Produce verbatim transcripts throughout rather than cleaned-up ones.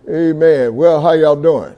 Amen. Well, how y'all doing?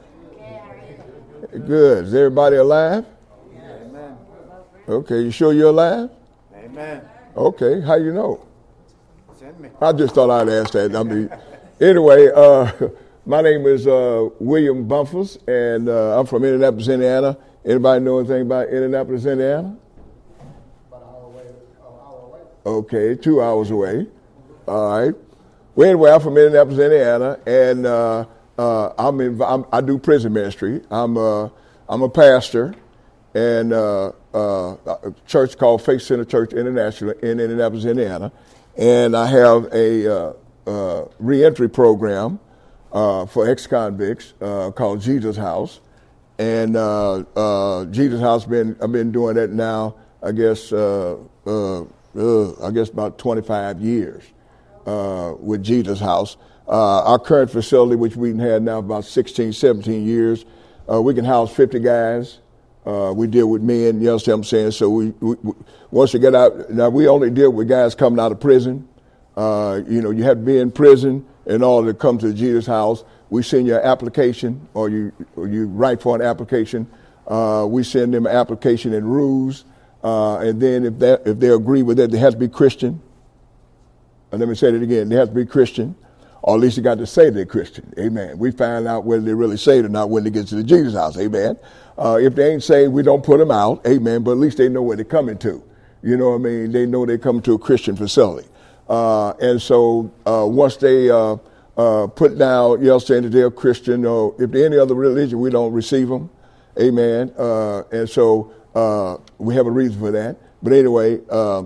Good. Is everybody alive? Amen. Okay, you sure you're alive? Amen. Okay, how you know? Send me. I just thought I'd ask that. I mean, anyway, uh, my name is uh, William Bumpers, and uh, I'm from Indianapolis, Indiana. Anybody know anything about Indianapolis, Indiana? About an hour away. An hour away. Okay, two hours away. All right. Well, anyway, I'm from Indianapolis, Indiana, and uh, uh, I'm, in, I'm I do prison ministry. I'm uh, I'm a pastor, and uh, uh, a church called Faith Center Church International in Indianapolis, Indiana, and I have a uh, uh, reentry program uh, for ex-convicts uh, called Jesus House, and uh, uh, Jesus House been I've been doing that now. I guess uh, uh, uh, I guess about twenty-five years. Uh, with Jesus House. Uh, our current facility, which we've had now about sixteen, seventeen years, uh, we can house fifty guys. Uh, we deal with men, you know what I'm saying? So we, we, we once you get out, now we only deal with guys coming out of prison. Uh, you know, you have to be in prison in order to come to the Jesus House. We send you an application, or you or you write for an application. Uh, we send them an application and rules, uh, and then if that if they agree with that, they have to be Christian. And let me say it again, they have to be Christian, or at least you got to say they're Christian. Amen. We find out whether they really saved or not when they get to the Jesus House. Amen. Uh, if they ain't saved, we don't put them out. Amen. But at least they know where they're coming to. You know what I mean? They know they're coming to a Christian facility. Uh, and so uh, once they uh, uh, put down, you know what I'm saying, that they're Christian, or if they're any other religion, we don't receive them. Amen. Uh, and so uh, we have a reason for that. But anyway, uh,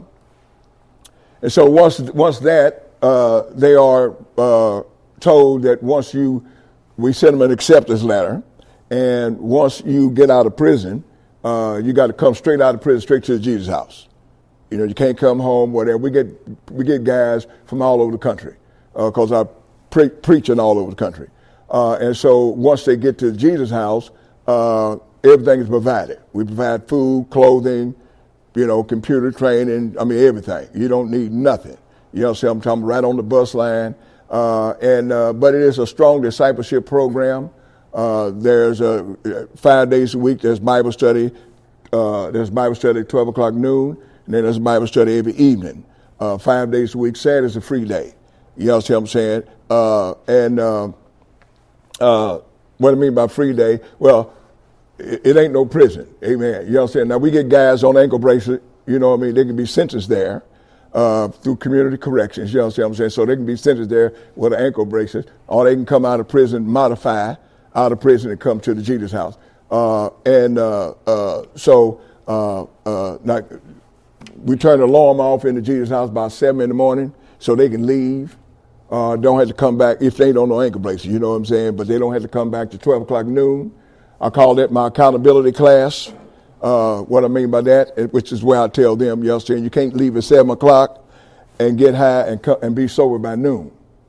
And so once once that, uh, they are uh, told that once you, we send them an acceptance letter, and once you get out of prison, uh, you got to come straight out of prison, straight to the Jesus House. You know, you can't come home, whatever. We get we get guys from all over the country, because uh, I'm pre- preaching all over the country. Uh, and so once they get to the Jesus House, uh, everything is provided. We provide food, clothing, you know, computer training, I mean, everything. You don't need nothing. You know what I'm saying? I'm talking right on the bus line. Uh, and, uh, but it is a strong discipleship program. Uh, there's a, five days a week, there's Bible study. Uh, there's Bible study at twelve o'clock noon, and then there's Bible study every evening. Uh, five days a week. Saturday's a free day. You know what I'm saying? Uh, and, uh, uh, what I mean by free day, well, it ain't no prison. Amen. You know what I'm saying? Now, we get guys on ankle bracelet. You know what I mean? They can be sentenced there uh, through community corrections. You know what I'm saying? So they can be sentenced there with an ankle bracelet, or they can come out of prison, modify out of prison, and come to the Jesus House. Uh, and uh, uh, so uh, uh, now, we turn the alarm off in the Jesus House by seven in the morning so they can leave. Uh, don't have to come back if they don't know ankle bracelet. You know what I'm saying? But they don't have to come back to twelve o'clock noon. I call that my accountability class. Uh, what I mean by that, which is where I tell them, you know what I'm saying, you can't leave at seven o'clock and get high and co- and be sober by noon.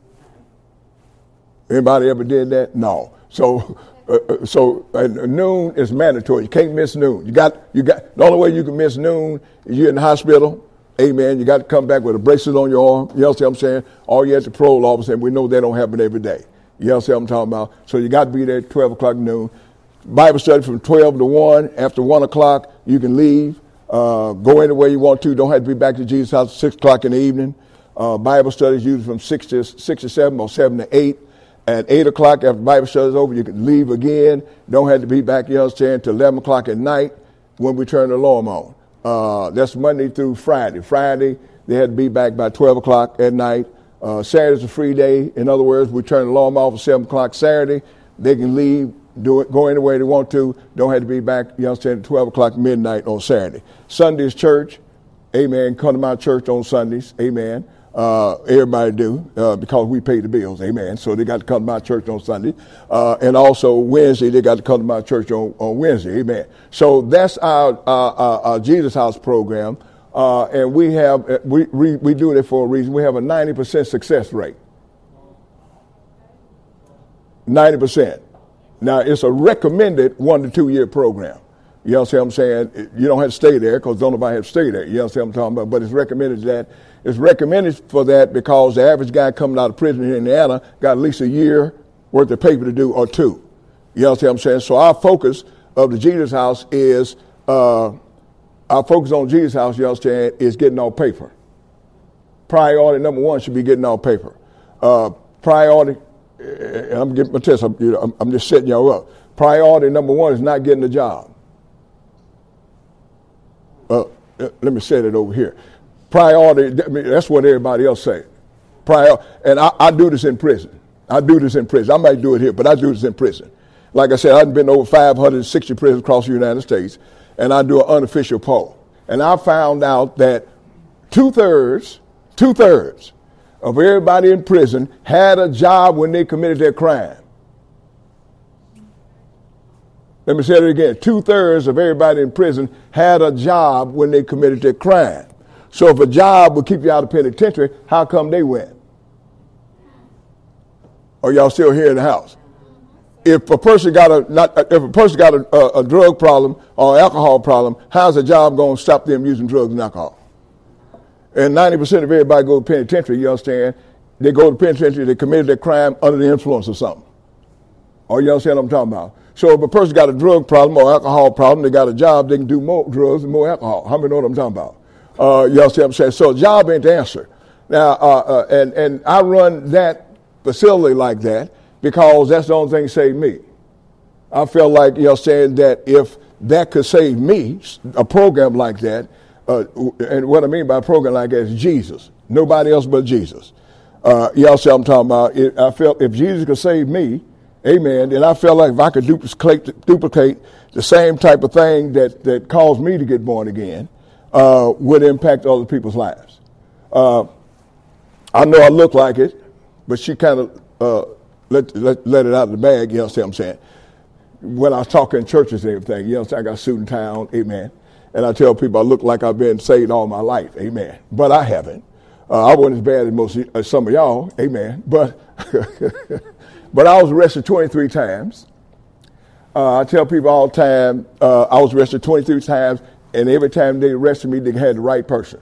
Anybody ever did that? No. So, uh, so uh, noon is mandatory. You can't miss noon. You got, you got. The only way you can miss noon is you're in the hospital. Amen. You got to come back with a bracelet on your arm. You know what I'm saying? Or you're at the parole office, and we know that don't happen every day. You know what I'm talking about? So you got to be there at twelve o'clock noon. Bible study from twelve to one. After one o'clock, you can leave. Uh, go anywhere you want to. Don't have to be back to Jesus' house at six o'clock in the evening. Uh, Bible study is usually from six to six to seven or seven to eight. At eight o'clock, after Bible study is over, you can leave again. Don't have to be back, you know what I'm saying, till eleven o'clock at night when we turn the alarm on. Uh, that's Monday through Friday. Friday, they had to be back by twelve o'clock at night. Uh, Saturday's a free day. In other words, we turn the alarm off at seven o'clock Saturday. They can leave. Do it, go anywhere they want to. Don't have to be back, you know what I'm saying, at twelve o'clock midnight on Saturday. Sunday's church. Amen. Come to my church on Sundays. Amen. Uh, everybody do, uh, because we pay the bills. Amen. So they got to come to my church on Sunday. Uh, and also Wednesday, they got to come to my church on, on Wednesday. Amen. So that's our, our, our, our Jesus House program. Uh, and we have, we, we, we do it for a reason. We have a ninety percent success rate. ninety percent. Now, it's a recommended one to two year program. You know what I'm saying? You don't have to stay there because don't nobody have to stay there. You know what I'm talking about? But it's recommended that. It's recommended for that because the average guy coming out of prison in Indiana got at least a year worth of paper to do, or two. You understand what I'm saying? So our focus of the Jesus House is, uh, our focus on Jesus House, you understand, is getting on paper. Priority number one should be getting on paper. Uh, priority, and I'm getting my test, I'm, you know, I'm, I'm just setting y'all up. Priority number one is not getting a job. Uh, let me say it over here. Priority, I mean, that's what everybody else say. Prior, and I, I do this in prison. I do this in prison. I might do it here, but I do this in prison. Like I said, I've been to over five hundred sixty prisons across the United States, and I do an unofficial poll. And I found out that two-thirds, two-thirds of everybody in prison had a job when they committed their crime. Let me say it again. Two-thirds of everybody in prison had a job when they committed their crime. So if a job would keep you out of penitentiary, how come they went? Are y'all still here in the house? If a person got a not if a person got a, a, a drug problem or alcohol problem, how's a job going to stop them using drugs and alcohol? And ninety percent of everybody go to penitentiary, you understand? They go to penitentiary, they committed their crime under the influence of something. Or you understand what I'm talking about? So if a person got a drug problem or alcohol problem, they got a job, they can do more drugs and more alcohol. How many know what I'm talking about? Uh, you understand what I'm saying? So a job ain't the answer. Now, uh, uh, and, and I run that facility like that because that's the only thing that saved me. I felt like, you know, saying that if that could save me, a program like that, uh, and what I mean by a program like that is Jesus. Nobody else but Jesus. Uh, you all see what I'm talking about? It, I felt if Jesus could save me, amen, then I felt like if I could duplicate, duplicate the same type of thing that, that caused me to get born again, uh, would impact other people's lives. Uh, I know I look like it, but she kind of uh, let, let let it out of the bag, you know what I'm saying? When I was talking in churches and everything, you know what I'm saying? I got a suit and tie on, amen. And I tell people I look like I've been saved all my life, amen. But I haven't. Uh, I wasn't as bad as most as some of y'all, amen. But but I was arrested twenty-three times. Uh, I tell people all the time, uh, I was arrested twenty-three times, and every time they arrested me, they had the right person.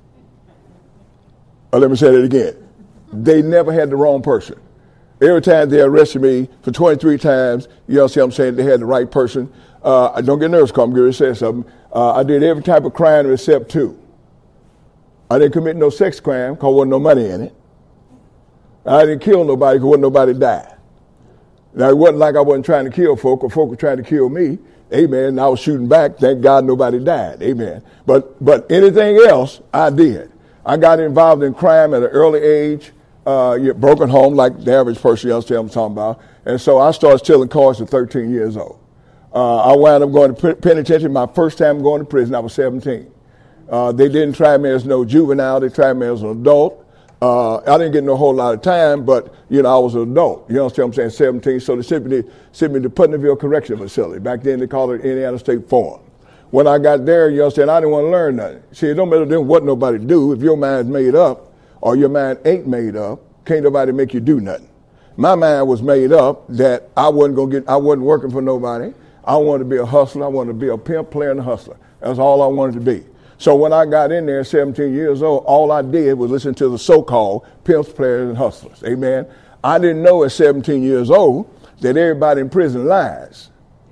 Uh, let me say that again. They never had the wrong person. Every time they arrested me for twenty-three times, you know what I'm saying, they had the right person. Uh, don't get nervous, because I'm going to say something. Uh, I did every type of crime except two. I didn't commit no sex crime because there wasn't no money in it. I didn't kill nobody because wasn't nobody died. Now, it wasn't like I wasn't trying to kill folk or folk were trying to kill me. Amen. I was shooting back. Thank God nobody died. Amen. But but anything else, I did. I got involved in crime at an early age. Uh, broken home like the average person else I'm talking about. And so I started stealing cars at thirteen years old. Uh, I wound up going to penitentiary. My first time going to prison, I was seventeen. Uh, they didn't try me as no juvenile. They tried me as an adult. Uh, I didn't get no whole lot of time, but, you know, I was an adult. You understand what I'm saying? seventeen. So they sent me to, sent me to Putneyville Correctional Facility. Back then they called it Indiana State Forum. When I got there, you understand, I didn't want to learn nothing. See, it don't matter then what nobody do. If your mind's made up or your mind ain't made up, can't nobody make you do nothing. My mind was made up that I wasn't going to get, I wasn't working for nobody. I wanted to be a hustler. I wanted to be a pimp, player, and a hustler. That's all I wanted to be. So when I got in there at seventeen years old, all I did was listen to the so-called pimps, players, and hustlers. Amen. I didn't know at seventeen years old that everybody in prison lies.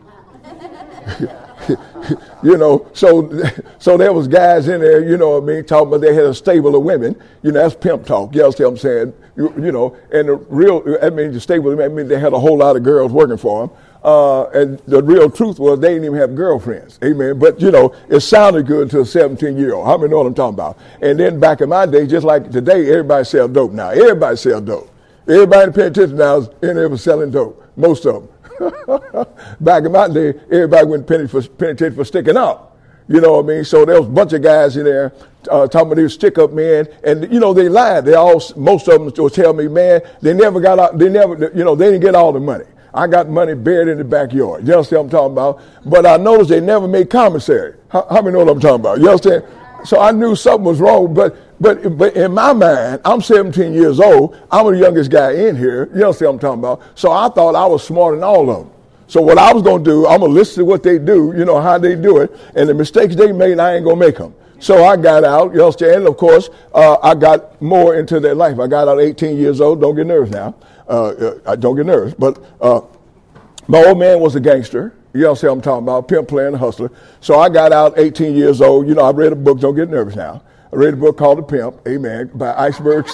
You know, so so there was guys in there, you know what I mean, talking about they had a stable of women. You know, that's pimp talk. You understand what I'm saying? You, you know, and the real, I mean, the stable of women, I mean, they had a whole lot of girls working for them. Uh, and the real truth was they didn't even have girlfriends. Amen. But, you know, it sounded good to a seventeen-year-old. How many know what I'm talking about? And then back in my day, just like today, everybody sell dope now. Everybody sell dope. Everybody in the penitentiary now is in there was selling dope. Most of them. Back in my day, everybody went to penitentiary for sticking up. You know what I mean? So there was a bunch of guys in there uh, talking about they were stick-up men. And, you know, they lied. They all, most of them will tell me, man, they never got out, they never, you know, they didn't get all the money. I got money buried in the backyard. You understand what I'm talking about? But I noticed they never made commissary. How, how many know what I'm talking about? You understand? So I knew something was wrong. But but but in my mind, I'm seventeen years old. I'm the youngest guy in here. You understand what I'm talking about? So I thought I was smarter than all of them. So what I was going to do, I'm going to listen to what they do, you know, how they do it. And the mistakes they made, I ain't going to make them. So I got out, you understand? Of course, uh, I got more into their life. I got out eighteen years old. Don't get nervous now. uh, I don't get nervous. But uh, my old man was a gangster. You know what I'm talking about, pimp, player, and hustler. So I got out eighteen years old. You know, I read a book, don't get nervous now. I read a book called The Pimp, amen, by Iceberg.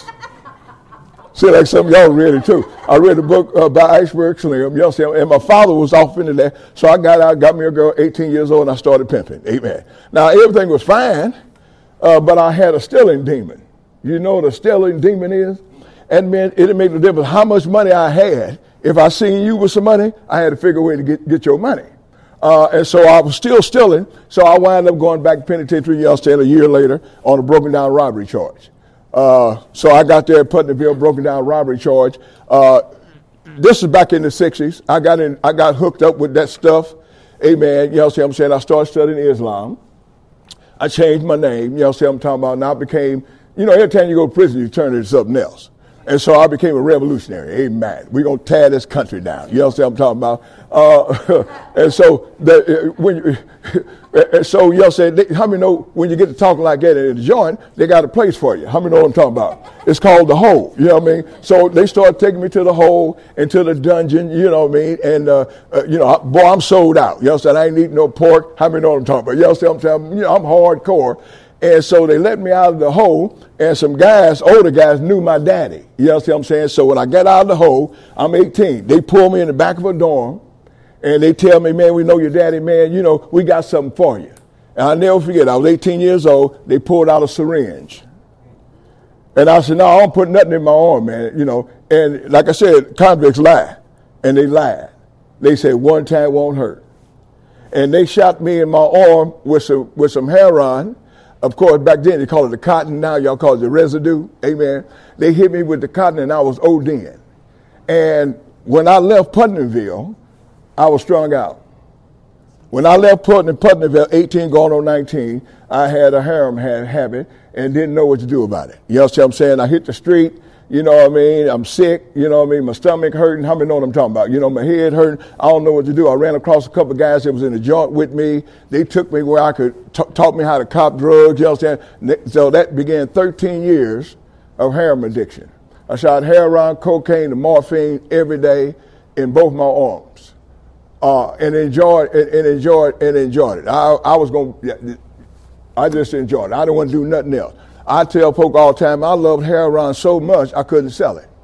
See, like some of y'all read it too. I read a book uh, by Iceberg Slim, you know what I'm saying? And my father was off into that. So I got out, got me a girl, eighteen years old, and I started pimping, amen. Now, everything was fine, uh, but I had a stealing demon. You know what a stealing demon is? And man, it didn't make no difference how much money I had. If I seen you with some money, I had to figure a way to get, get your money. Uh, and so I was still stealing. So I wound up going back to penitentiary, you know, staying a year later on a broken down robbery charge. Uh, so I got there at Putnamville, broken down robbery charge. Uh, this is back in the sixties. I got in, I got hooked up with that stuff. Amen. You know what I'm saying? I started studying Islam. I changed my name. You know what I'm talking about? And I became, you know, every time you go to prison, you turn into something else. And so I became a revolutionary. Amen. We're going to tear this country down. You know what I'm talking about? Uh, and so, the, uh, when you, and so you know what I'm saying? How many know when you get to talking like that in the joint, they got a place for you? How many know what I'm talking about? It's called the hole. You know what I mean? So they started taking me to the hole, into the dungeon, you know what I mean? And, uh, uh, you know, boy, I'm sold out. You know what I'm saying? I ain't eating no pork. How many know what I'm talking about? You know what I'm saying? You know, I'm hardcore. And so they let me out of the hole, and some guys, older guys, knew my daddy. You know what I'm saying? So when I got out of the hole, I'm eighteen. They pull me in the back of a dorm, and they tell me, man, we know your daddy, man. You know, we got something for you. And I'll never forget, I was eighteen years old. They pulled out a syringe. And I said, no, I don't put nothing in my arm, man. You know, and like I said, convicts lie. And they lied. They said one time won't hurt. And they shot me in my arm with some, with some heroin. Of course, back then they called it the cotton. Now y'all call it the residue. Amen. They hit me with the cotton and I was ODing. And when I left Putnamville, I was strung out. When I left Putnam, Putnamville, eighteen going on nineteen, I had a harem habit and didn't know what to do about it. You know what I'm saying? I hit the street. You know what I mean? I'm sick. You know what I mean? My stomach hurting. How many know what I'm talking about? You know, my head hurting. I don't know what to do. I ran across a couple of guys that was in the joint with me. They took me where I could, t- taught me how to cop drugs. You know what I'm saying? So that began thirteen years of heroin addiction. I shot heroin, cocaine, and morphine every day in both my arms. Uh, and enjoyed and, and enjoyed and enjoyed it. I, I was going to, I just enjoyed it. I didn't want to do nothing else. I tell folk all the time, I loved heroin so much I couldn't sell it.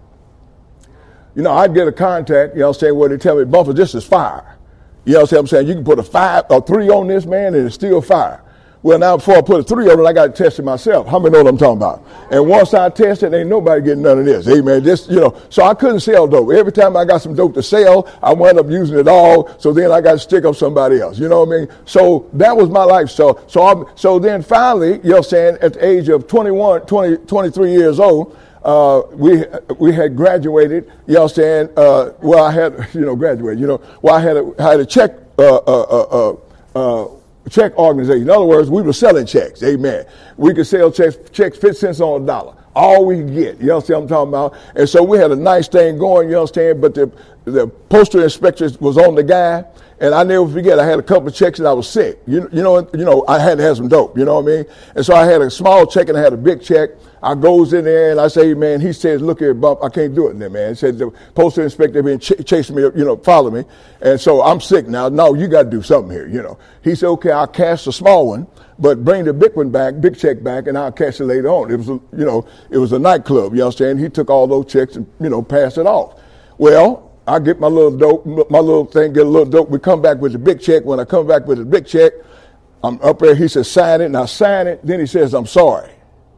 You know, I'd get a contact, you know what I'm saying, where they tell me, Bumper, this is fire. You know what I'm saying? You can put a five or three on this, man, and it's still fire. Well, now before I put a three on it, I got to test it myself. How many know what I'm talking about? And once I test it, ain't nobody getting none of this. Amen. Just, you know, so I couldn't sell dope. Every time I got some dope to sell, I wound up using it all. So then I got to stick up somebody else. You know what I mean? So that was my life. So, so, I'm, so then finally, you know what I'm saying, at the age of twenty-one, twenty, twenty-three years old, uh, we, we had graduated, you know what I'm saying, uh, well, I had, you know, graduated, you know, well, I had a, I had a check, uh, uh, uh, uh, uh check organization. In other words, we were selling checks. Amen. We could sell checks, checks fifty cents on a dollar. All we could get. You know what I'm talking about? And so we had a nice thing going, you understand? But the, the postal inspector was on the guy. And I never forget, I had a couple of checks and I was sick. You, you know, you know, I had to have some dope, you know what I mean? And so I had a small check and I had a big check. I goes in there and I say, man, he says, look here, Bump, I can't do it in there, man. He said, the postal inspector been ch- chasing me, you know, follow me. And so I'm sick now. No, you got to do something here, you know. He said, okay, I'll cash the small one, but bring the big one back, big check back, and I'll cash it later on. It was, a, you know, it was a nightclub, you understand? He took all those checks and, you know, passed it off. Well, I get my little dope, my little thing, get a little dope. We come back with the big check. When I come back with the big check, I'm up there. He says, sign it. And I sign it. Then he says, I'm sorry.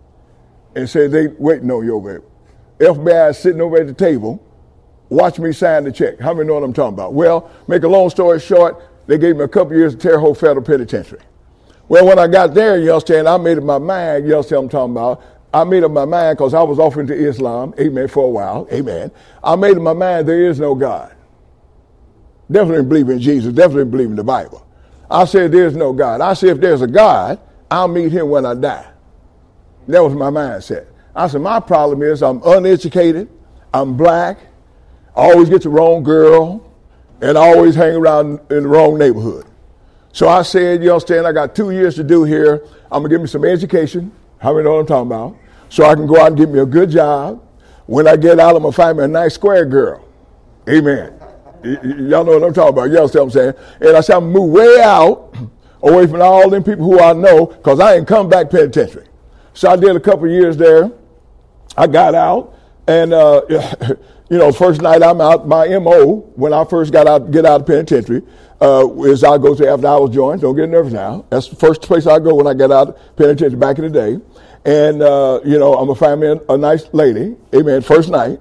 And said, they waiting on you over there. F B I is sitting over at the table. Watch me sign the check. How many know what I'm talking about? Well, make a long story short, they gave me a couple years of Terre Haute Federal Penitentiary. Well, when I got there, you understand, I made up my mind, you understand what I'm talking about. I made up my mind because I was off into Islam, amen, for a while, amen. I made up my mind there is no God. Definitely believe in Jesus, definitely believe in the Bible. I said there's no God. I said if there's a God, I'll meet him when I die. That was my mindset. I said my problem is I'm uneducated, I'm black, I always get the wrong girl, and I always hang around in the wrong neighborhood. So I said, you understand, I got two years to do here. I'm going to give me some education. How many know what I'm talking about? So I can go out and get me a good job, When I get out, I'm going to find me a nice square girl. Amen. Y- y- y'all know what I'm talking about. Y'all see what I'm saying? And I said, I'm going to move way out, away from all them people who I know, because I ain't come back penitentiary. So I did a couple of years there. I got out, and, uh, you know, first night I'm out, my M O, when I first got out, get out of penitentiary, uh, is I go to after hours joints. Don't get nervous now. That's the first place I go when I get out of penitentiary back in the day. And, uh, you know, I'm going to find me a, a nice lady. Amen. First night.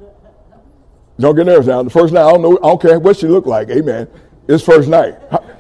Don't get nervous now. The first night, I don't know, I don't care what she look like. Amen. It's first night.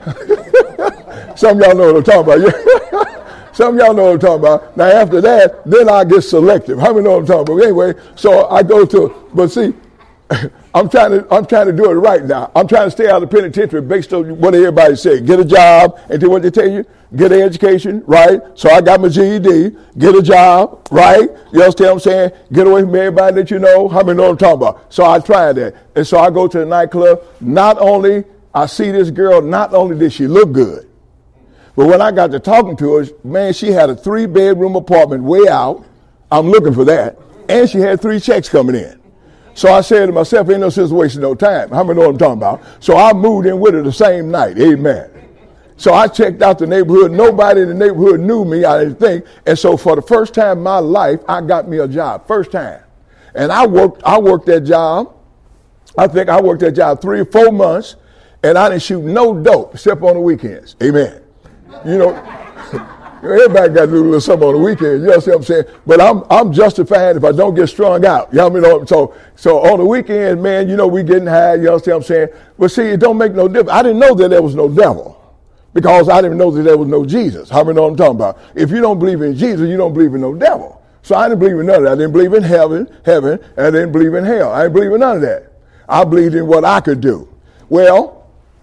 Some of y'all know what I'm talking about. Some of y'all know what I'm talking about. Now, after that, then I get selective. How many know what I'm talking about? Anyway, so I go to, but see, I'm trying to, I'm trying to do it right now. I'm trying to stay out of the penitentiary based on what everybody say. Get a job, and do what they tell you. Get an education, right? So I got my G E D. Get a job, right? You understand what I'm saying? Get away from everybody that you know. How many know what I'm talking about? So I tried that. And so I go to the nightclub. Not only I see this girl, not only did she look good, but when I got to talking to her, man, she had a three-bedroom apartment way out. I'm looking for that. And she had three checks coming in. So I said to myself, ain't no sense wasting no time. How many know what I'm talking about? So I moved in with her the same night. Amen. So I checked out the neighborhood. Nobody in the neighborhood knew me, I didn't think. And so for the first time in my life, I got me a job. First time. And I worked, I worked that job. I think I worked that job three or four months. And I didn't shoot no dope except on the weekends. Amen. You know, everybody got to do a little something on the weekend. You know what I'm saying? But I'm I'm justified if I don't get strung out. Y'all know. So so on the weekend, man, you know, we getting high. You know what I'm saying? But see, it don't make no difference. I didn't know that there was no devil because I didn't know that there was no Jesus. How many know what I'm talking about? If you don't believe in Jesus, you don't believe in no devil. So I didn't believe in none of that. I didn't believe in heaven, heaven, and I didn't believe in hell. I didn't believe in none of that. I believed in what I could do. Well,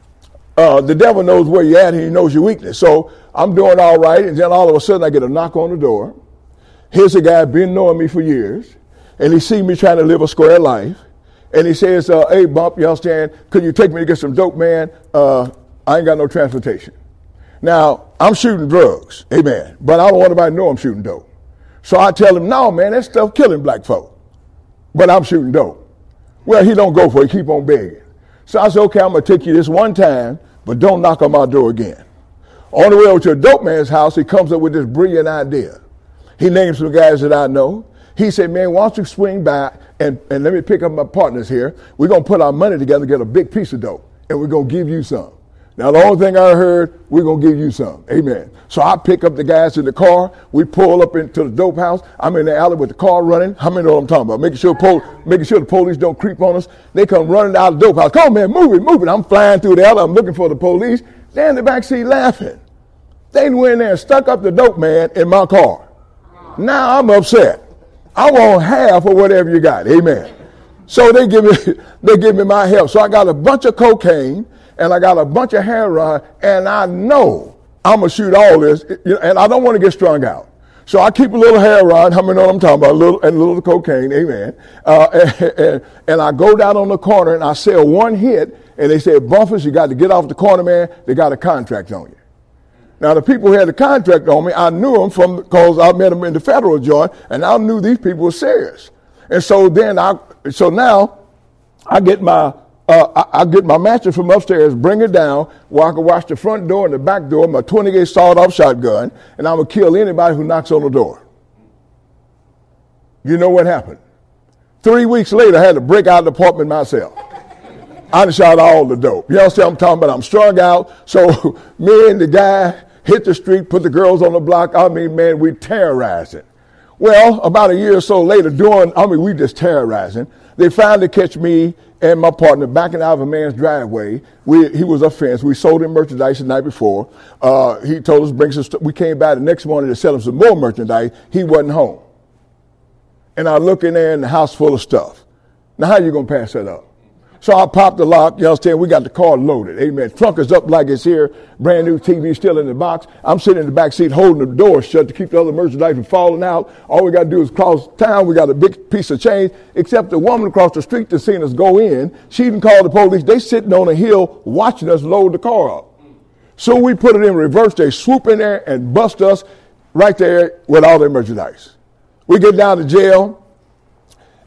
Uh, the devil knows where you're at and he knows your weakness. So I'm doing all right, and then all of a sudden I get a knock on the door. Here's a guy been knowing me for years, and he see me trying to live a square life, and he says, uh, hey, Bump, you understand, could you take me to get some dope, man? Uh, I ain't got no transportation. Now, I'm shooting drugs, amen, but I don't want anybody to know I'm shooting dope. So I tell him, no, man, that stuff killing black folk, but I'm shooting dope. Well, he don't go for it, he keep on begging. So I said, okay, I'm going to take you this one time, but don't knock on my door again. On the way over to a dope man's house, he comes up with this brilliant idea. He names some guys that I know. He said, man, why don't you swing by and, and let me pick up my partners here. We're going to put our money together and get a big piece of dope, and we're going to give you some. Now, the only thing I heard, we're going to give you some. Amen. So I pick up the guys in the car. We pull up into the dope house. I'm in the alley with the car running. How many know what I'm talking about? Making sure, pol- making sure the police don't creep on us. They come running out of the dope house. Come on, man, move it, move it. I'm flying through the alley. I'm looking for the police. They're in the backseat laughing. They went in there and stuck up the dope man in my car. Now I'm upset. I want half of whatever you got. Amen. So they give me, they give me my help. So I got a bunch of cocaine. And I got a bunch of heroin, and I know I'm going to shoot all this, and I don't want to get strung out. So I keep a little heroin, how many know what I'm talking about, a little, and a little cocaine, amen. Uh, and, and, and I go down on the corner, and I sell one hit, and they say, Bumpus, you got to get off the corner, man. They got a contract on you. Now, the people who had the contract on me, I knew them from, because I met them in the federal joint, and I knew these people were serious. And so then I, so now I get my, Uh, I, I get my mattress from upstairs, bring it down, where I can watch the front door and the back door, my twenty-gauge sawed-off shotgun, and I'm going to kill anybody who knocks on the door. You know what happened? Three weeks later, I had to break out of the apartment myself. I done shot all the dope. You know what I'm talking about? I'm strung out. So me and the guy hit the street, put the girls on the block. I mean, man, we terrorized it. Well, about a year or so later, doing, I mean, we just terrorizing. They finally catch me and my partner backing out of a man's driveway. We, he was a fence. We sold him merchandise the night before. Uh, he told us, bring some stuff. We came back the next morning to sell him some more merchandise. He wasn't home. And I look in there and the house full of stuff. Now, how you going to pass that up? So I popped the lock. You understand? We got the car loaded. Amen. Trunk is up like it's here. Brand new T V still in the box. I'm sitting in the back seat holding the door shut to keep the other merchandise from falling out. All we got to do is cross town. We got a big piece of change. Except the woman across the street that's seen us go in, she didn't call the police. They sitting on a hill watching us load the car up. So we put it in reverse. They swoop in there and bust us right there with all their merchandise. We get down to jail.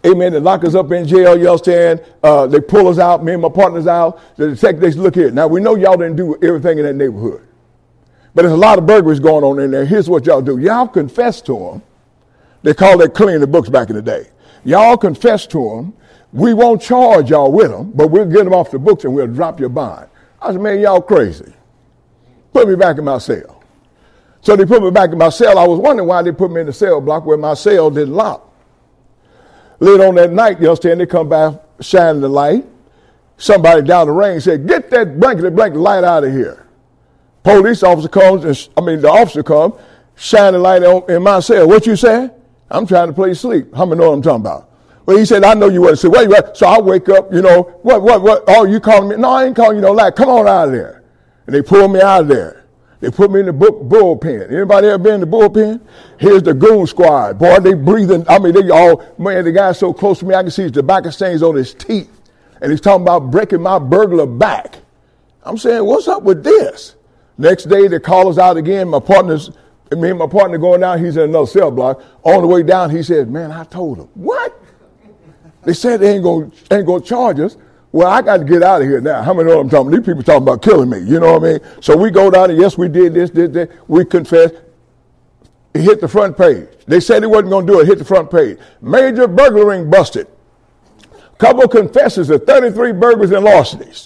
Amen. They lock us up in jail. You understand? Uh, they pull us out. Me and my partners out. The detectives, look here. Now, we know y'all didn't do everything in that neighborhood. But there's a lot of burglaries going on in there. Here's what y'all do. Y'all confess to them. They called that cleaning the books back in the day. Y'all confess to them. We won't charge y'all with them, but we'll get them off the books and we'll drop your bond. I said, man, y'all crazy. Put me back in my cell. So they put me back in my cell. I was wondering why they put me in the cell block where my cell didn't lock. Later on that night, you understand, they come back shining the light. Somebody down the range said, get that blankety blanket light out of here. Police officer comes, and, I mean, the officer comes, shine the light on, in my cell. What you say? I'm trying to play sleep. How many know what I'm talking about? Well, he said, I know you wasn't asleep. Where you at? So I wake up, you know, what, what, what? Oh, you calling me? No, I ain't calling you no lie. Come on out of there. And they pulled me out of there. They put me in the book, bullpen. Anybody ever been in the bullpen? Here's the goon squad. Boy, they breathing. I mean, they all, man, the guy's so close to me, I can see his tobacco stains on his teeth. And he's talking about breaking my burglar back. I'm saying, what's up with this? Next day, they call us out again. My partner's, me and my partner going down, he's in another cell block. On the way down, he said, man, I told him. What? They said they ain't going ain't gonna charge us. Well, I got to get out of here now. How many know what I'm talking about? These people talking about killing me. You know what I mean? So we go down and yes, we did this, did that. We confessed. It hit the front page. They said they wasn't going to do it. Hit the front page. Major burglary ring busted. Couple confesses of thirty-three burglaries and larcenies.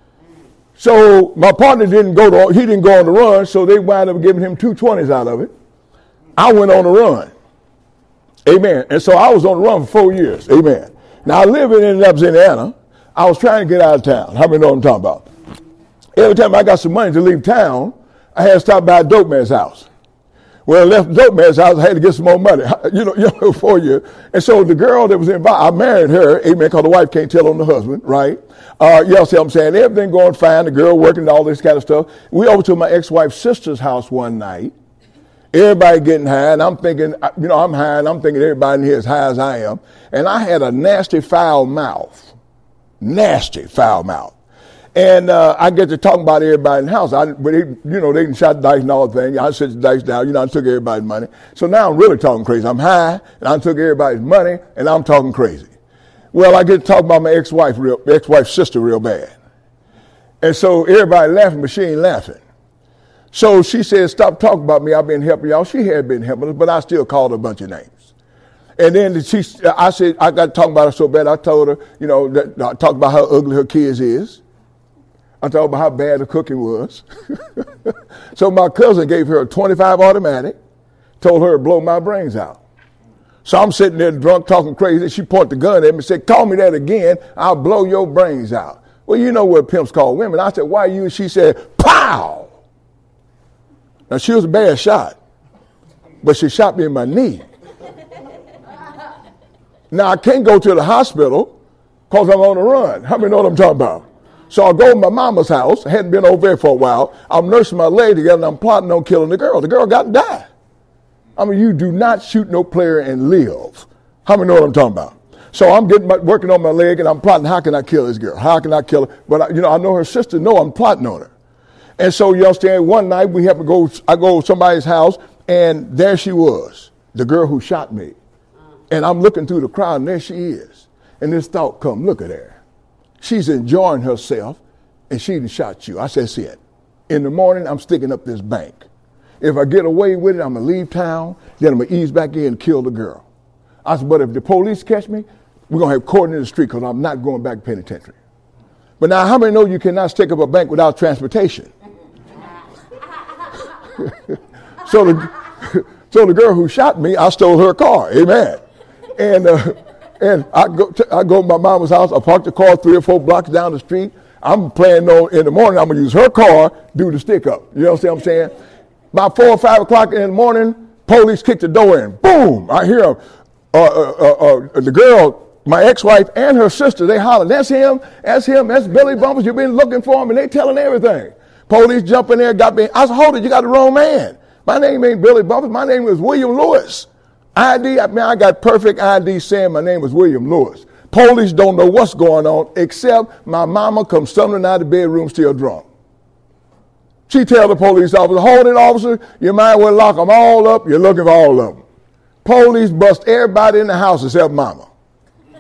So my partner didn't go to, he didn't go on the run, so they wound up giving him two twenties out of it. I went on the run. Amen. And so I was on the run for four years. Amen. Now I live in Indianapolis, Indiana. I was trying to get out of town. How many know what I'm talking about? Every time I got some money to leave town, I had to stop by a dope man's house. When I left the dope man's house, I had to get some more money, you know, you know, for you. And so the girl that was involved, I married her, amen, because the wife can't tell on the husband, right? Uh, you know what I'm saying? Everything going fine, the girl working and all this kind of stuff. We over to my ex-wife's sister's house one night. Everybody getting high, and I'm thinking, you know, I'm high, and I'm thinking everybody in here is high as I am. And I had a nasty, foul mouth. Nasty, foul mouth. And uh, I get to talking about everybody in the house. I, but they, you know, they shot the dice and all the thing. I set the dice down. You know, I took everybody's money. So now I'm really talking crazy. I'm high, and I took everybody's money, and I'm talking crazy. Well, I get to talk about my ex-wife, real, ex-wife's sister real bad. And so everybody laughing, but she ain't laughing. So she said, stop talking about me. I've been helping y'all. She had been helping us, but I still called her a bunch of names. And then she, I said, I got to talk about her so bad. I told her, you know, that, I talked about how ugly her kids is. I talked about how bad the cooking was. So my cousin gave her a twenty-five automatic, told her to blow my brains out. So I'm sitting there drunk, talking crazy. She pointed the gun at me and said, call me that again. I'll blow your brains out. Well, you know what pimps call women. I said, why you? She said, pow. Now, she was a bad shot, but she shot me in my knee. Now, I can't go to the hospital because I'm on the run. How many know what I'm talking about? So I go to my mama's house. I hadn't been over there for a while. I'm nursing my leg together, and I'm plotting on killing the girl. The girl got to die. I mean, you do not shoot no player and live. How many know what I'm talking about? So I'm getting my, working on my leg, and I'm plotting, how can I kill this girl? How can I kill her? But, I, you know, I know her sister know I'm plotting on her. And so, you understand, one night we have to go, I go to somebody's house, and there she was, the girl who shot me. And I'm looking through the crowd, and there she is. And this thought come, look at her. She's enjoying herself, and she done shot you. I said, see it. In the morning, I'm sticking up this bank. If I get away with it, I'm going to leave town, then I'm going to ease back in and kill the girl. I said, but if the police catch me, we're going to have court in the street because I'm not going back to penitentiary. But now, how many know you cannot stick up a bank without transportation? so, the, so the girl who shot me, I stole her car. Amen. And uh, and I go to, I go to my mama's house. I park the car three or four blocks down the street. I'm planning on in the morning, I'm going to use her car, do the stick up. You know what I'm saying? About four or five o'clock in the morning, police kick the door in. Boom! I hear uh, uh, uh, uh, the girl, my ex-wife and her sister, they holler, that's him, that's him, that's Billy Bumpers. You've been looking for him, and they telling everything. Police jump in there, got me. I said, hold it, you got the wrong man. My name ain't Billy Bumpers. My name is William Lewis. I D, I mean, I got perfect I D saying my name is William Lewis. Police don't know what's going on, except my mama comes stumbling out of the bedroom still drunk. She tell the police officer, hold it, officer, you might well lock them all up. You're looking for all of them. Police bust everybody in the house except mama.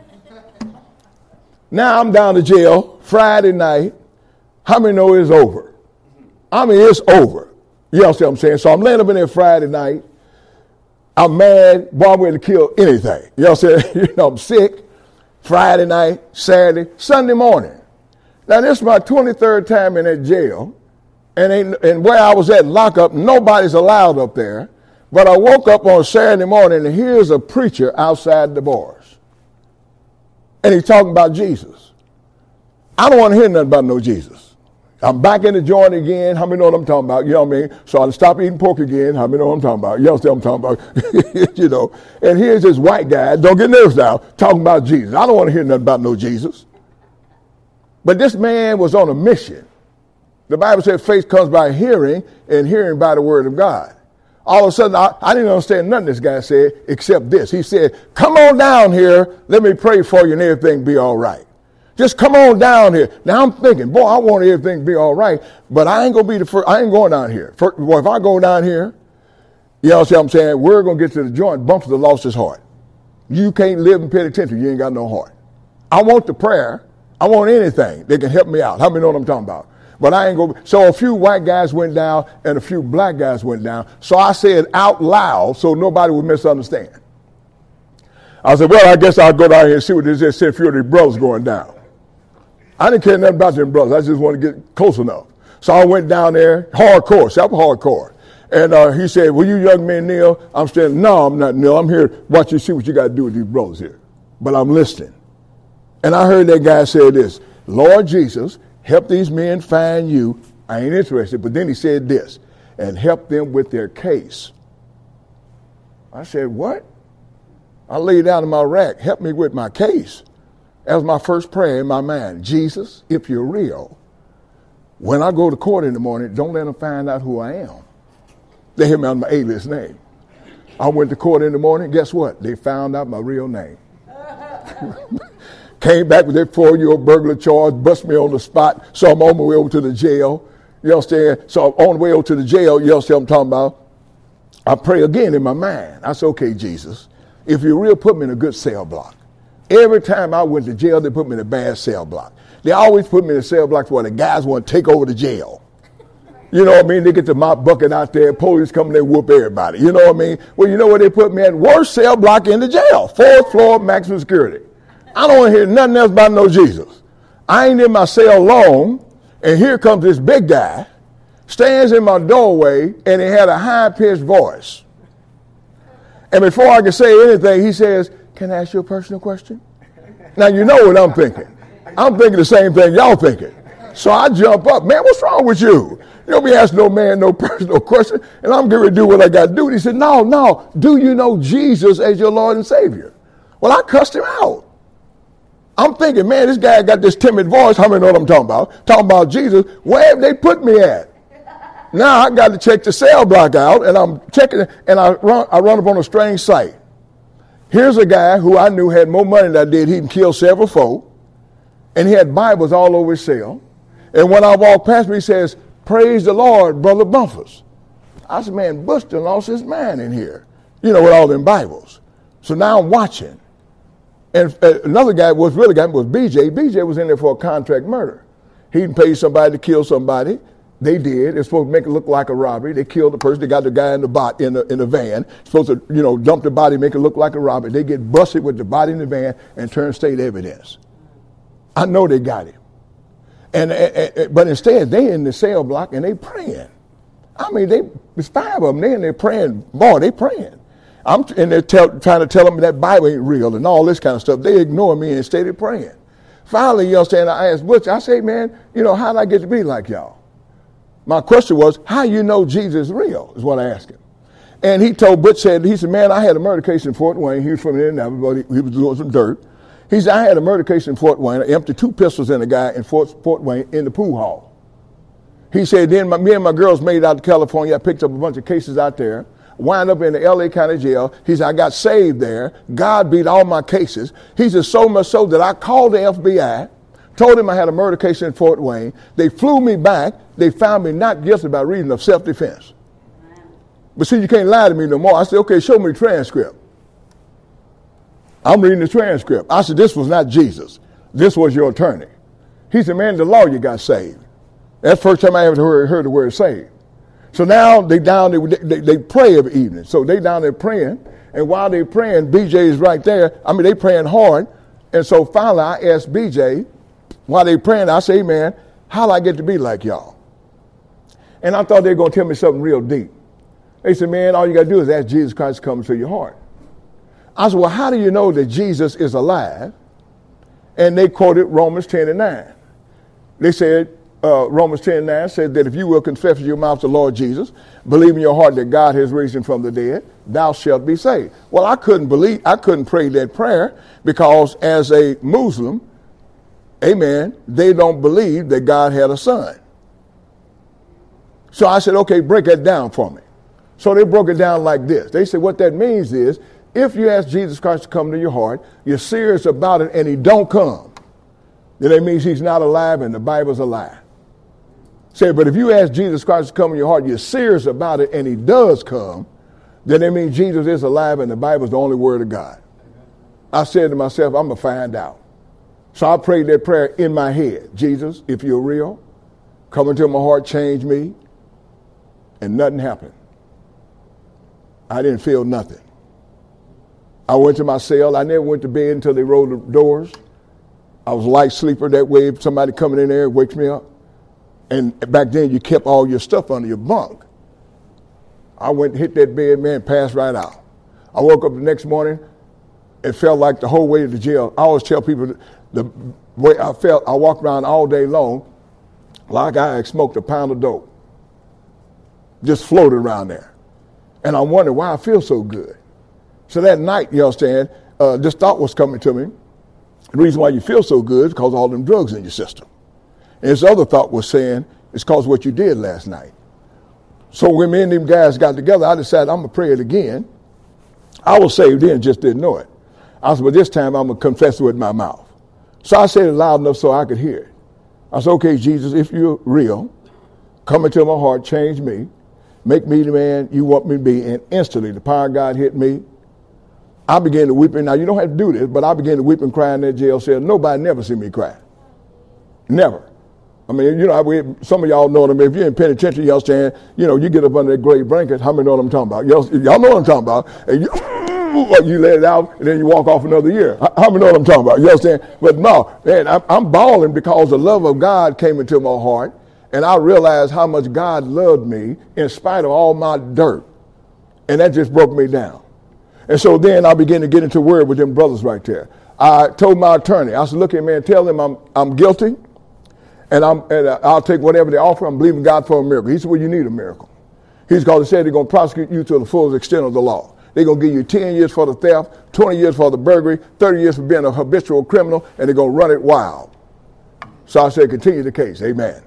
Now I'm down to jail Friday night. How many know it's over? I mean, it's over. You know what I'm saying? So I'm laying up in there Friday night. I'm mad. Boy, I'm ready to kill anything. You know what I'm saying? You know, I'm sick. Friday night, Saturday, Sunday morning. Now, this is my twenty-third time in that jail. And, ain't, and where I was at lockup, nobody's allowed up there. But I woke up on Saturday morning, and here's a preacher outside the bars. And he's talking about Jesus. I don't want to hear nothing about no Jesus. I'm back in the joint again. How many know what I'm talking about? You know what I mean? So I stopped eating pork again. How many know what I'm talking about? You understand what I'm talking about? You know. And here's this white guy, don't get nervous now, talking about Jesus. I don't want to hear nothing about no Jesus. But this man was on a mission. The Bible says faith comes by hearing, and hearing by the word of God. All of a sudden, I, I didn't understand nothing this guy said except this. He said, come on down here. Let me pray for you and everything be all right. Just come on down here. Now I'm thinking, boy, I want everything to be all right, but I ain't going to be the first. I ain't going down here. First, boy, if I go down here, you know what I'm saying? We're going to get to the joint. Bumps the lost his heart. You can't live in penitentiary. You ain't got no heart. I want the prayer. I want anything that can help me out. How many know what I'm talking about? But I ain't going to. So a few white guys went down and a few black guys went down. So I said out loud so nobody would misunderstand. I said, well, I guess I'll go down here and see what this is. See a few of these brothers going down. I didn't care nothing about them brothers. I just wanted to get close enough. So I went down there, hardcore, self hardcore. And uh, he said, well, you young men kneel? I'm saying, no, I'm not kneel. I'm here to watch you see what you got to do with these brothers here. But I'm listening. And I heard that guy say this, Lord Jesus, help these men find you. I ain't interested. But then he said this, and help them with their case. I said, what? I laid down in my rack, help me with my case. That was my first prayer in my mind. Jesus, if you're real, when I go to court in the morning, don't let them find out who I am. They hear me on my alias name. I went to court in the morning. Guess what? They found out my real name. Came back with their four-year-old burglar charge, bust me on the spot, so I'm on my way over to the jail. You understand? So I'm on the way over to the jail. You understand what I'm talking about? I pray again in my mind. I said, okay, Jesus, if you're real, put me in a good cell block. Every time I went to jail, they put me in a bad cell block. They always put me in a cell block where the guys want to take over the jail. You know what I mean? They get the mop bucket out there, police come and they whoop everybody. You know what I mean? Well, you know where they put me at? Worst cell block in the jail. Fourth floor, maximum security. I don't want to hear nothing else about no Jesus. I ain't in my cell long, and here comes this big guy, stands in my doorway, and he had a high-pitched voice. And before I can say anything, he says, can I ask you a personal question? Now, you know what I'm thinking. I'm thinking the same thing y'all thinking. So I jump up. Man, what's wrong with you? You don't be asking no man no personal question, and I'm going to do what I got to do. And he said, no, no. Do you know Jesus as your Lord and Savior? Well, I cussed him out. I'm thinking, man, this guy got this timid voice. How many know what I'm talking about? Talking about Jesus. Where have they put me at? Now I got to check the cell block out, and I'm checking it, and I run, I run up on a strange sight. Here's a guy who I knew had more money than I did. He'd killed several folk, and he had Bibles all over his cell. And when I walked past me, he says, praise the Lord, Brother Bumpers. I said, man, Buster lost his mind in here, you know, with all them Bibles. So now I'm watching. And uh, another guy was really guy was B J. B J was in there for a contract murder. He paid somebody to kill somebody. They did. They're supposed to make it look like a robbery. They killed the person. They got the guy in the bot in the in the van. Supposed to, you know, dump the body, make it look like a robbery. They get busted with the body in the van and turn state evidence. I know they got him. And, and, and but instead they in the cell block and they praying. I mean, they there's five of them. They in there praying. Boy, they praying. I'm in there tell, trying to tell them that Bible ain't real and all this kind of stuff. They ignore me and stay there praying. Finally, you understand, I asked Butch, I say, man, you know, how did I get to be like y'all? My question was, how you know Jesus is real, is what I asked him. And he told Butch, said, he said, man, I had a murder case in Fort Wayne. He was from Indianapolis, but he, he was doing some dirt. He said, I had a murder case in Fort Wayne. I emptied two pistols in a guy in Fort, Fort Wayne in the pool hall. He said, then my, me and my girls made it out to California. I picked up a bunch of cases out there. Wound up in the L A County Jail. He said, I got saved there. God beat all my cases. He said, so much so that I called the F B I, told him I had a murder case in Fort Wayne. They flew me back. They found me not guilty by reason of self-defense. But see, you can't lie to me no more. I said, okay, show me the transcript. I'm reading the transcript. I said, this was not Jesus. This was your attorney. He said, man, the lawyer got saved. That's the first time I ever heard, heard the word saved. So now they down there, they, they pray every evening. So they down there praying, and while they praying, B J is right there. I mean, they praying hard. And so finally I asked B J, while they praying, I say, man, how do I get to be like y'all? And I thought they were going to tell me something real deep. They said, man, all you got to do is ask Jesus Christ to come into your heart. I said, well, how do you know that Jesus is alive? And they quoted Romans ten and nine. They said, uh, Romans ten and nine said that if you will confess with your mouth the Lord Jesus, believe in your heart that God has raised him from the dead, thou shalt be saved. Well, I couldn't believe, I couldn't pray that prayer because as a Muslim, amen, they don't believe that God had a son. So I said, okay, break that down for me. So they broke it down like this. They said what that means is if you ask Jesus Christ to come to your heart, you're serious about it and he don't come, then that means he's not alive and the Bible's a lie. Say, but if you ask Jesus Christ to come in your heart, you're serious about it and he does come, then that means Jesus is alive and the Bible's the only word of God. I said to myself, I'm going to find out. So I prayed that prayer in my head. Jesus, if you're real, come into my heart, change me. And nothing happened. I didn't feel nothing. I went to my cell. I never went to bed until they rolled the doors. I was a light sleeper. That way, if somebody coming in there wakes me up. And back then, you kept all your stuff under your bunk. I went and hit that bed, man, passed right out. I woke up the next morning. It felt like the whole way to the jail. I always tell people the way I felt, I walked around all day long like I had smoked a pound of dope. Just floated around there. And I wondered why I feel so good. So that night, you understand, uh, this thought was coming to me. The reason why you feel so good is because of all them drugs in your system. And this other thought was saying, it's because of what you did last night. So when me and them guys got together, I decided I'm going to pray it again. I was saved then, just didn't know it. I said, but this time I'm going to confess it with my mouth. So I said it loud enough so I could hear it. I said, okay, Jesus, if you're real, come into my heart, change me, make me the man you want me to be. And instantly the power of God hit me. I began to weep. And now you don't have to do this, but I began to weep and cry in that jail cell. Nobody never see me cry. Never. I mean, you know, I, some of y'all know what I mean. If you're in penitentiary, y'all stand, you know, you get up under that gray blanket. How many know what I'm talking about? Y'all, y'all know what I'm talking about. And you, you let it out, and then you walk off another year. How many know what I'm talking about? You understand? But no, man, I'm, I'm bawling because the love of God came into my heart, and I realized how much God loved me in spite of all my dirt. And that just broke me down. And so then I began to get into word with them brothers right there. I told my attorney, I said, look here, man, tell them I'm I'm guilty, and, I'm, and I'll take whatever they offer. I'm believing God for a miracle. He said, well, you need a miracle. He's going to say they're going to prosecute you to the full extent of the law. They're going to give you ten years for the theft, twenty years for the burglary, thirty years for being a habitual criminal, and they're going to run it wild. So I said, continue the case. Amen.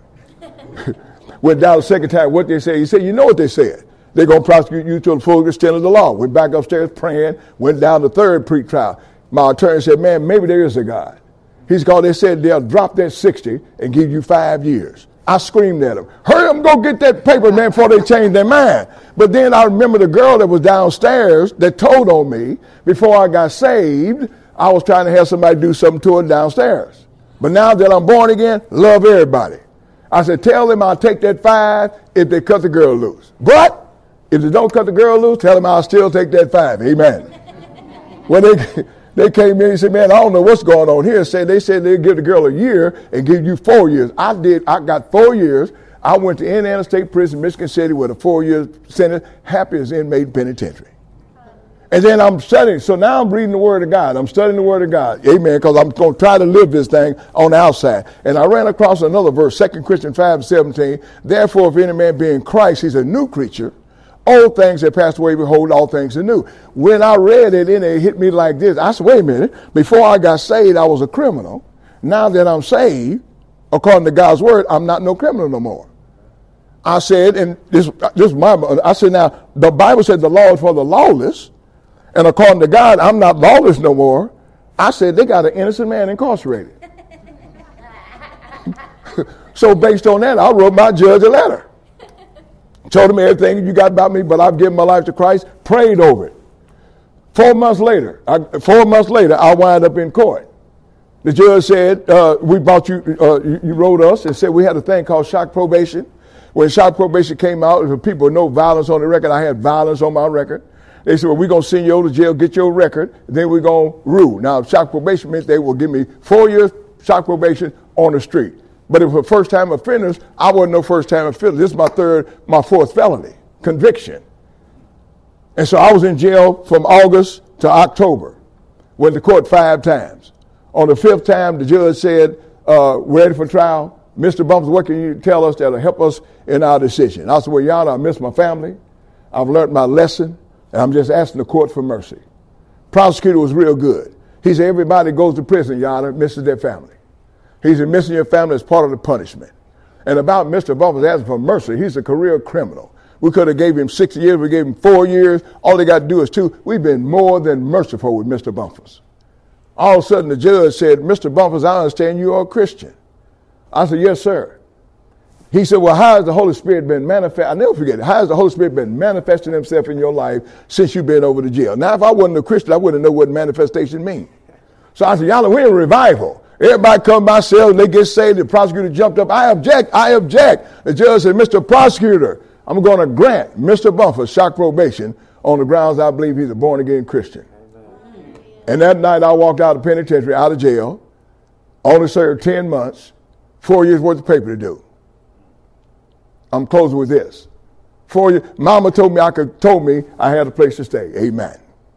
Went down the second time, what they said, he said, you know what they said. They're going to prosecute you to the full extent of the law. Went back upstairs praying, went down the third pre-trial. My attorney said, man, maybe there is a God. He's called, they said they'll drop that sixty and give you five years. I screamed at him, hurry up, go get that paper, man, before they change their mind. But then I remember the girl that was downstairs that told on me before I got saved. I was trying to have somebody do something to her downstairs. But now that I'm born again, love everybody. I said, tell them I'll take that five if they cut the girl loose. But if they don't cut the girl loose, tell them I'll still take that five. Amen. When they they came in and said, man, I don't know what's going on here. Said they said they'd give the girl a year and give you four years. I did. I got four years. I went to Indiana State Prison, Michigan City, with a four-year sentence, happy as inmate penitentiary. And then I'm studying. So now I'm reading the Word of God. I'm studying the Word of God. Amen. Because I'm going to try to live this thing on the outside. And I ran across another verse, Second Corinthians five seventeen. Therefore, if any man be in Christ, he's a new creature. Old things that passed away, behold, all things are new. When I read it, and it hit me like this. I said, wait a minute. Before I got saved, I was a criminal. Now that I'm saved, according to God's word, I'm not no criminal no more. I said, and this, this is my, I said, now, the Bible said the law is for the lawless. And according to God, I'm not lawless no more. I said, they got an innocent man incarcerated. So based on that, I wrote my judge a letter. Told him everything you got about me, but I've given my life to Christ, prayed over it. Four months later, I, four months later, I wind up in court. The judge said, uh, we brought you, uh, you, you wrote us and said we had a thing called shock probation. When shock probation came out, for people with no violence on the record, I had violence on my record. They said, well, we're going to send you over to jail, get your record, then we're going to rule. Now, shock probation means they will give me four years shock probation on the street. But if for first-time offenders, I wasn't no first-time offender. This is my third, my fourth felony, conviction. And so I was in jail from August to October. Went to court five times. On the fifth time, the judge said, uh, ready for trial. Mister Bumpers, what can you tell us that will help us in our decision? I said, well, Your Honor, I miss my family. I've learned my lesson, and I'm just asking the court for mercy. Prosecutor was real good. He said, everybody goes to prison, Your Honor, misses their family. He said, missing your family is part of the punishment. And about Mister Bumpers asking for mercy, he's a career criminal. We could have gave him six years. We gave him four years. All they got to do is two. We've been more than merciful with Mister Bumpers. All of a sudden, the judge said, Mister Bumpers, I understand you are a Christian. I said, yes, sir. He said, well, how has the Holy Spirit been manifest? I'll never forget it. How has the Holy Spirit been manifesting himself in your life since you've been over to jail? Now, if I wasn't a Christian, I wouldn't know what manifestation means. So I said, y'all, we're in revival. Everybody come by cell and they get saved. The prosecutor jumped up. I object. I object. The judge said, Mister Prosecutor, I'm going to grant Mister Bumpers shock probation on the grounds I believe he's a born-again Christian. Amen. And that night I walked out of the penitentiary, out of jail, only served ten months, four years worth of paper to do. I'm closing with this. Four years. Mama told me I could, told me I had a place to stay. Amen.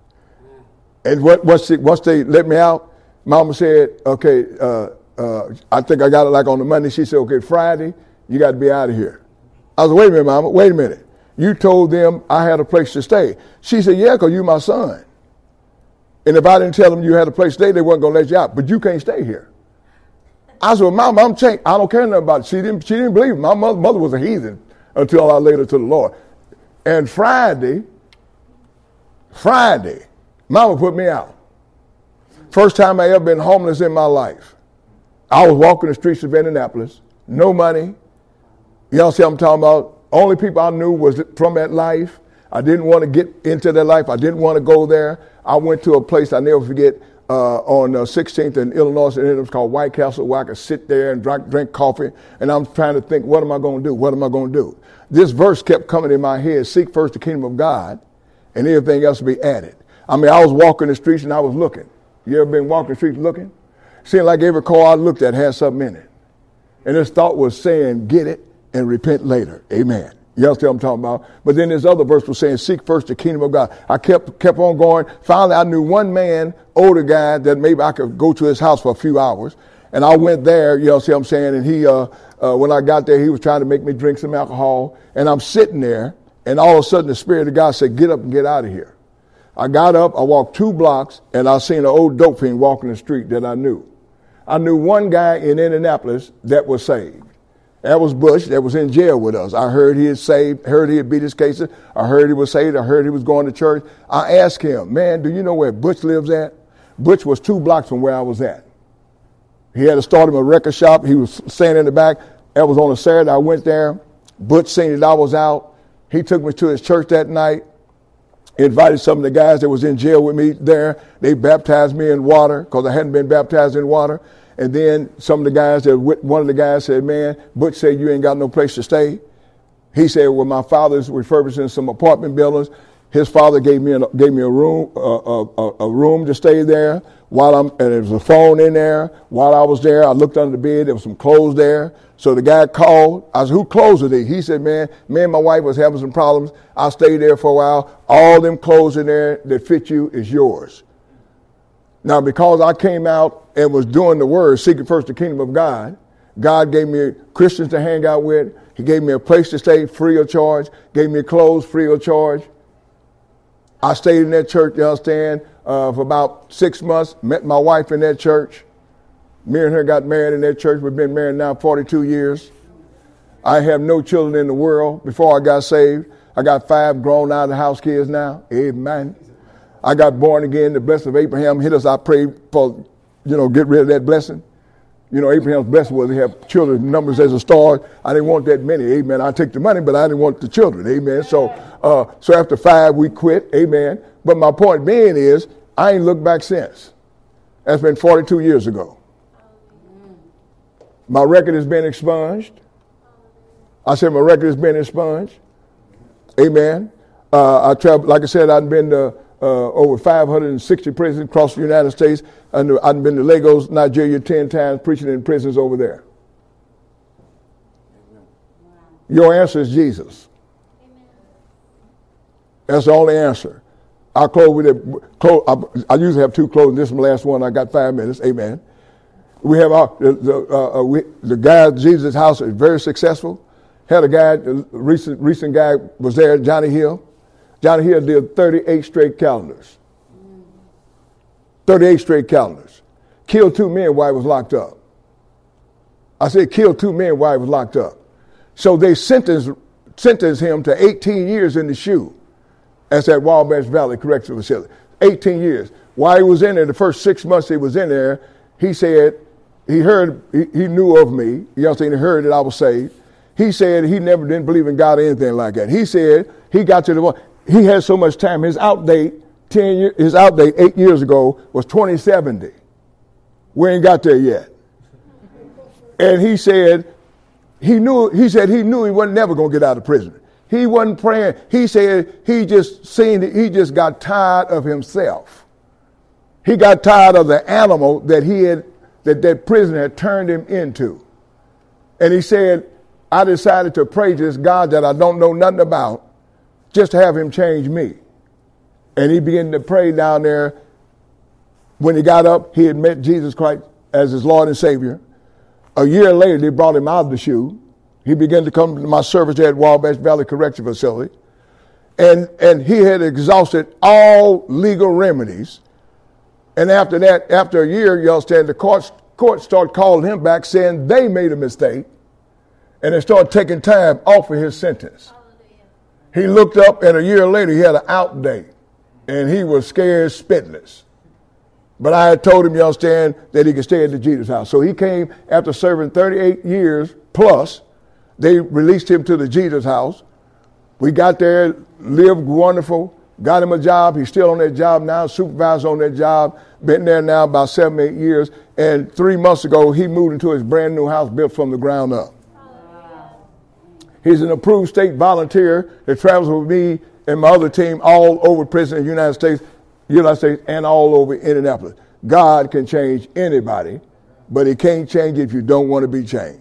And what, once, they, once they let me out, Mama said, okay, uh, uh, I think I got it like on the Monday. She said, okay, Friday, you got to be out of here. I was, wait a minute, Mama, wait a minute. You told them I had a place to stay. She said, yeah, because you my son. And if I didn't tell them you had a place to stay, they weren't going to let you out. But you can't stay here. I said, well, Mama, I'm changed. I don't care nothing about it. She didn't, she didn't believe me. My mother, mother was a heathen until I led her to the Lord. And Friday, Friday, Mama put me out. First time I ever been homeless in my life. I was walking the streets of Indianapolis, no money. You know what I'm talking about? Only people I knew was from that life. I didn't want to get into that life. I didn't want to go there. I went to a place I never forget uh, on uh, sixteenth in Illinois, and it was called White Castle, where I could sit there and drink, drink coffee. And I'm trying to think, what am I going to do? What am I going to do? This verse kept coming in my head: seek first the kingdom of God, and everything else will be added. I mean, I was walking the streets and I was looking. You ever been walking the streets looking? Seemed like every car I looked at had something in it. And this thought was saying, get it and repent later. Amen. You understand what I'm talking about? But then this other verse was saying, seek first the kingdom of God. I kept kept on going. Finally, I knew one man, older guy, that maybe I could go to his house for a few hours. And I went there, you know what I'm saying? And he, uh, uh, when I got there, he was trying to make me drink some alcohol. And I'm sitting there, and all of a sudden the Spirit of God said, get up and get out of here. I got up, I walked two blocks, and I seen an old dope fiend walking the street that I knew. I knew one guy in Indianapolis that was saved. That was Bush, that was in jail with us. I heard he had saved, heard he had beat his cases. I heard he was saved. I heard he was going to church. I asked him, man, do you know where Butch lives at? Butch was two blocks from where I was at. He had to start him a record shop. He was staying in the back. That was on a Saturday. I went there. Butch seen that I was out. He took me to his church that night. Invited some of the guys that was in jail with me there. They baptized me in water because I hadn't been baptized in water. And then some of the guys, that one of the guys said, man, Butch said you ain't got no place to stay. He said, well, my father's refurbishing some apartment buildings. His father gave me a, gave me a room, uh, a, a room to stay there. While I'm, and there was a phone in there. While I was there, I looked under the bed. There was some clothes there. So the guy called. I said, who clothes are these? He said, man, me and my wife was having some problems. I stayed there for a while. All them clothes in there that fit you is yours. Now, because I came out and was doing the word, seeking first the kingdom of God, God gave me Christians to hang out with. He gave me a place to stay free of charge. Gave me clothes free of charge. I stayed in that church, you understand, uh, for about six months. Met my wife in that church. Me and her got married in that church. We've been married now forty-two years. I have no children in the world before I got saved. I got five grown out of the house kids now. Amen. I got born again. The blessing of Abraham hit us. I prayed for, you know, get rid of that blessing. You know, Abraham's blessing was to have children, numbers as a star. I didn't want that many. Amen. I take the money, but I didn't want the children. Amen. So, uh, so after five, we quit. Amen. But my point being is, I ain't looked back since. That's been forty-two years ago. My record has been expunged. I said my record has been expunged. Amen. Uh, I traveled, like I said, I've been to uh, over five hundred sixty prisons across the United States. And I've been to Lagos, Nigeria, ten times, preaching in prisons over there. Your answer is Jesus. That's the only answer. I close with it. Close, I, I usually have two closing. This is my last one. I got five minutes. Amen. We have our, the the, uh, we, the guy at Jesus' house is very successful. Had a guy, the recent recent guy was there, Johnny Hill. Johnny Hill did thirty-eight straight calendars. thirty-eight straight calendars. Killed two men while he was locked up. I said killed two men while he was locked up. So they sentenced sentenced him to eighteen years in the shoe. That's at Wabash Valley Correctional Facility. eighteen years. While he was in there, the first six months he was in there, he said, he heard, he, he knew of me. You know what I'm saying? He heard that I was saved. He said he never didn't believe in God or anything like that. He said he got to the point, he had so much time. His out date, ten years, his out date eight years ago was twenty seventy. We ain't got there yet. And he said, he knew, he said he knew he wasn't never going to get out of prison. He wasn't praying. He said he just seen it. He just got tired of himself. He got tired of the animal that he had, that that prison had turned him into. And he said, I decided to pray to this God that I don't know nothing about, just to have him change me. And he began to pray down there. When he got up, he had met Jesus Christ as his Lord and Savior. A year later, they brought him out of the shoe. He began to come to my service at Wabash Valley Correctional Facility. And, and he had exhausted all legal remedies. And after that, after a year, you understand, the courts, court started calling him back saying they made a mistake. And they started taking time off of his sentence. He looked up, and a year later, he had an out date. And he was scared spitless. But I had told him, you understand, that he could stay at the Jesus house. So he came after serving thirty-eight years plus. They released him to the Jesus house. We got there, lived wonderful, got him a job. He's still on that job now, supervisor on that job. Been there now about seven, eight years. And three months ago, he moved into his brand new house built from the ground up. He's an approved state volunteer that travels with me and my other team all over prison in the United States, United States, and all over Indianapolis. God can change anybody, but he can't change if you don't want to be changed.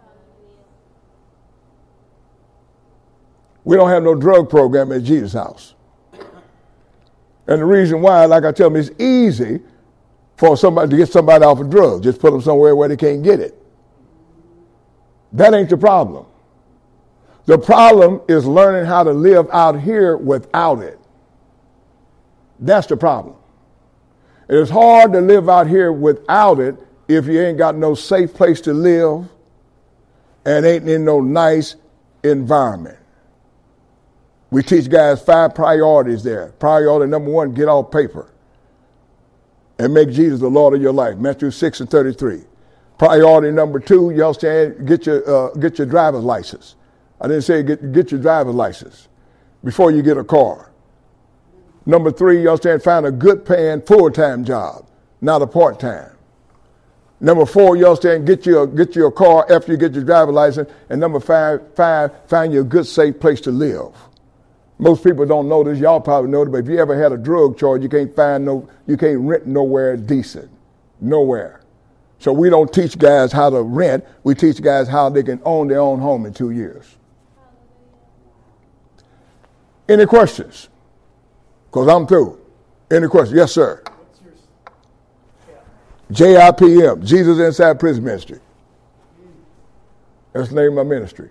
We don't have no drug program at Jesus House. And the reason why, like I tell them, it's easy for somebody to get somebody off of drugs. Just put them somewhere where they can't get it. That ain't the problem. The problem is learning how to live out here without it. That's the problem. It's hard to live out here without it if you ain't got no safe place to live and ain't in no nice environment. We teach guys five priorities there. Priority number one, get off paper and make Jesus the Lord of your life. Matthew six and thirty-three. Priority number two, you understand, get your uh, get your driver's license. I didn't say get, get your driver's license before you get a car. Number three, you understand, find a good paying full-time job, not a part-time. Number four, you understand, get you a, get you a car after you get your driver's license. And number five, five, find you a good, safe place to live. Most people don't know this. Y'all probably know it, but if you ever had a drug charge, you can't find no, you can't rent nowhere decent. Nowhere. So we don't teach guys how to rent. We teach guys how they can own their own home in two years. Any questions? Because I'm through. Any questions? Yes, sir. J I P M, Jesus Inside Prison Ministry. That's the name of my ministry.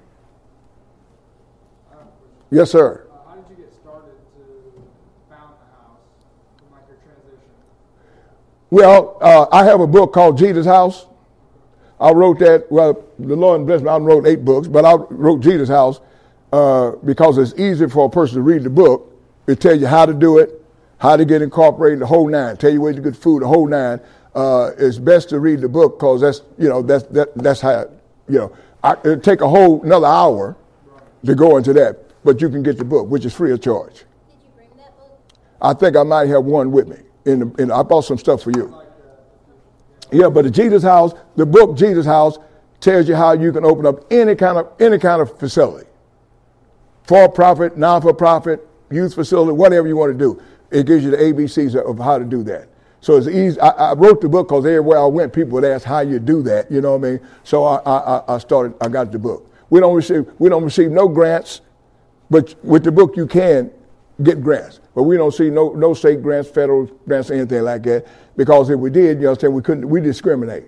Yes, sir. Uh, how did you get started to found the house from like your transition? Well, uh, I have a book called Jesus House. I wrote that, well, the Lord bless me, I wrote eight books, but I wrote Jesus House uh, because it's easy for a person to read the book. It tells you how to do it, how to get incorporated, the whole nine. Tell you where to get food, the whole nine. Uh, it's best to read the book because that's, you know, that's that, that's how, you know, I, it'll take a whole another hour to go into that. But you can get the book, which is free of charge. Did you bring that book? I think I might have one with me. In the, in, I bought some stuff for you. Yeah, but the Jesus House, the book Jesus House, tells you how you can open up any kind of any kind of facility. For-profit, non-for-profit, youth facility, whatever you want to do. It gives you the A B Cs of how to do that. So it's easy. I, I wrote the book because everywhere I went, people would ask how you do that. You know what I mean? So I, I, I started. I got the book. We don't receive. We don't receive no grants, but with the book you can get grants. But we don't see no no state grants, federal grants, anything like that. Because if we did, you understand, we couldn't. We discriminate.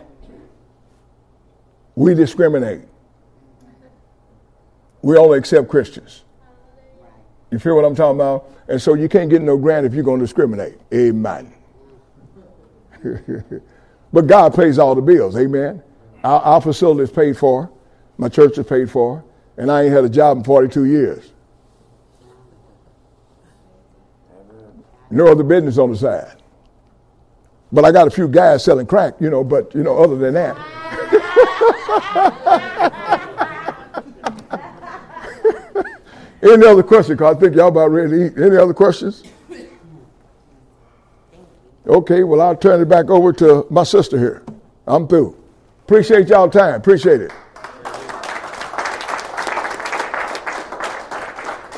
We discriminate. We only accept Christians. You feel what I'm talking about? And so you can't get no grant if you're going to discriminate. Amen. But God pays all the bills. Amen. Our, our facility is paid for. My church is paid for. And I ain't had a job in forty-two years. No other business on the side. But I got a few guys selling crack, you know, but, you know, other than that. Any other questions? Because I think y'all about ready to eat. Any other questions? Okay, well, I'll turn it back over to my sister here. I'm through. Appreciate y'all time. Appreciate it.